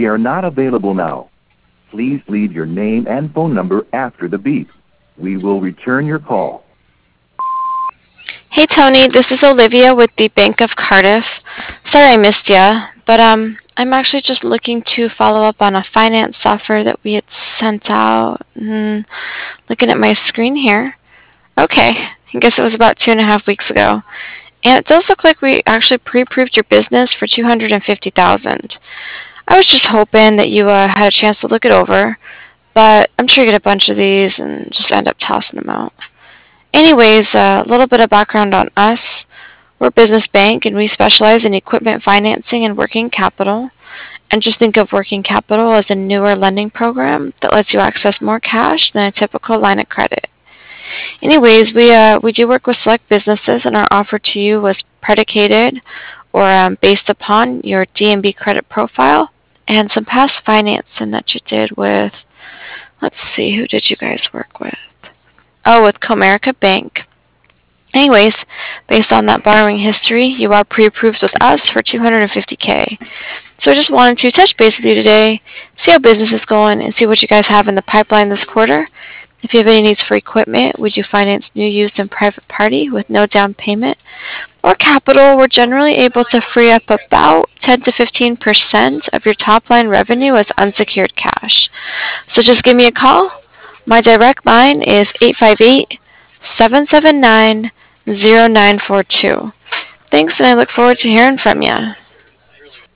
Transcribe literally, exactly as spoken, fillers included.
We are not available now. Please leave your name and phone number after the beep. We will return your call. Hey Tony, this is Olivia with the Bank of Cardiff. Sorry I missed ya, but um, I'm actually just looking to follow up on a finance software that we had sent out. Mm, looking at my screen here. Okay, I guess it was about two and a half weeks ago. And it does look like we actually pre-approved your business for two hundred fifty thousand dollars. I was just hoping that you uh, had a chance to look it over, but I'm sure you get a bunch of these and just end up tossing them out. Anyways, a little bit of background on us. We're a business bank and we specialize in equipment financing and working capital. And just think of working capital as a newer lending program that lets you access more cash than a typical line of credit. Anyways, we uh, we do work with select businesses, and our offer to you was predicated or um, based upon your D and B credit profile and some past financing that you did with, let's see, who did you guys work with? Oh, with Comerica Bank. Anyways, based on that borrowing history, you are pre-approved with us for two hundred fifty thousand dollars. So I just wanted to touch base with you today, see how business is going, and see what you guys have in the pipeline this quarter. If you have any needs for equipment, we do finance new, used, and private party with no down payment or capital. We're generally able to free up about ten to fifteen percent of your top line revenue as unsecured cash. So just give me a call. My direct line is eight five eight, seven seven nine, zero nine four two. Thanks, and I look forward to hearing from you.